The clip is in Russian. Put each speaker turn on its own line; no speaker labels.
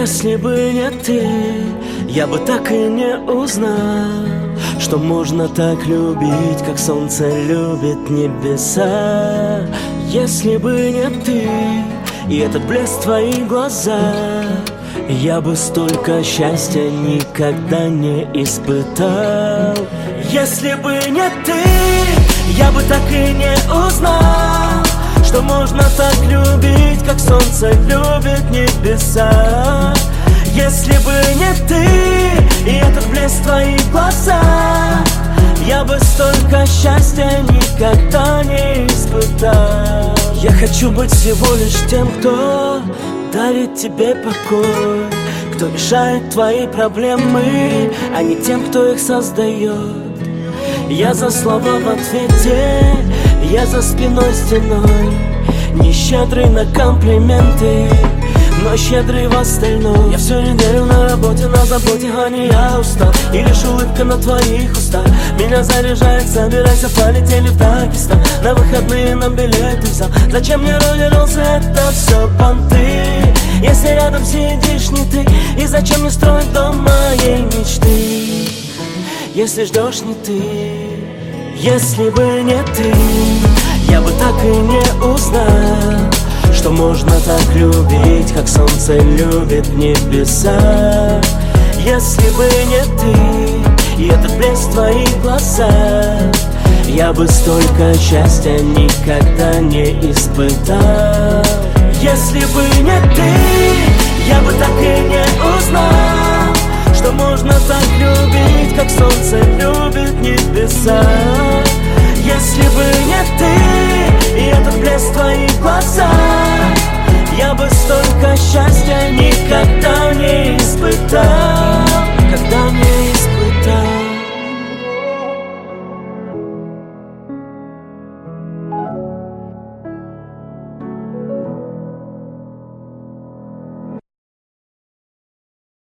Если бы не ты, я бы так и не узнал, что можно так любить, как солнце любит небеса. Если бы не ты и этот блеск в твоих глазах, я бы столько счастья никогда не испытал. Если бы не ты, я бы так и не узнал, что можно так любить, как солнце любит небеса. Если бы не ты и этот блеск в твоих глазах, я бы столько счастья никогда не испытал. Я хочу быть всего лишь тем, кто дарит тебе покой, кто решает твои проблемы, а не тем, кто их создает. Я за слова в ответе, я за спиной стеной, не щедрый на комплименты, но щедрый в остальном. Я всю неделю на работе, на заботе, а не я устал. И лишь улыбка на твоих устах меня заряжает. Собирайся, полетели в Дагестан, на выходные нам билеты взял. Зачем мне роллеролсы, это все понты, если рядом сидишь не ты? И зачем мне строить дом моей мечты, если ждешь не ты? Если бы не ты, я бы так и не узнал, что можно так любить, как солнце любит небеса. Если бы не ты и этот блеск в твоих глазах, я бы столько счастья никогда не испытал. Если бы не ты, я бы так и не узнал, что можно так любить, как солнце любит небеса. Если бы не ты и этот блеск в твоих глазах, я бы столько счастья никогда